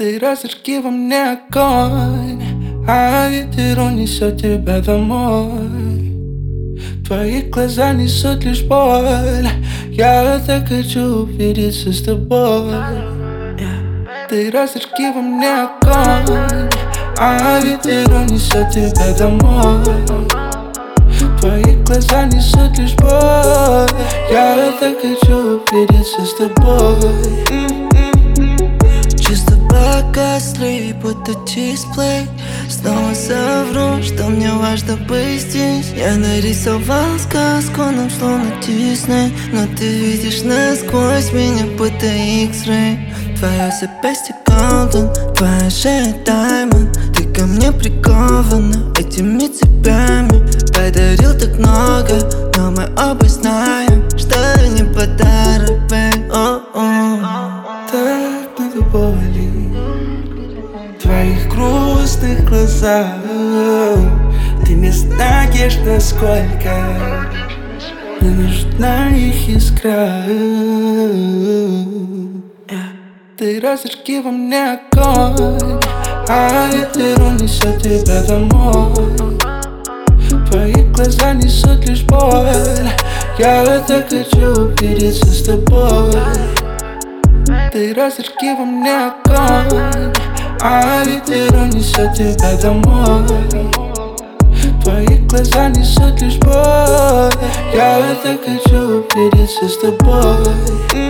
Ты разожги во мне огонь, а ветер унесет тебя домой. Твои глаза несут лишь боль, я так хочу увидеться с тобой. Ты разожги во мне огонь, а ветер унесет тебя домой. Твои глаза несут лишь боль, я так хочу увидеться с тобой. Чисто погасли, будто дисплей. Снова совру, что мне важно быть здесь. Я нарисовал сказку нам словно Дисней, но ты видишь насквозь меня, будто X-ray. Твое запястье голден, твоя шея даймонд. Ты ко мне прикована этими цепями. Подарил так много, но мы оба знаем, что не подарок, бэй. Так много боли в твоих грустных глазах. Ты не знаешь, насколько мне нужна их искра. Ты разожги во мне огонь, а ветер унесет тебя домой. Твои глаза несут лишь боль, я так хочу увидеться с тобой. Ты разожги во мне огонь, а ветер унесет тебя домой. Твои глаза несут лишь боль, я так хочу увидеться с тобой.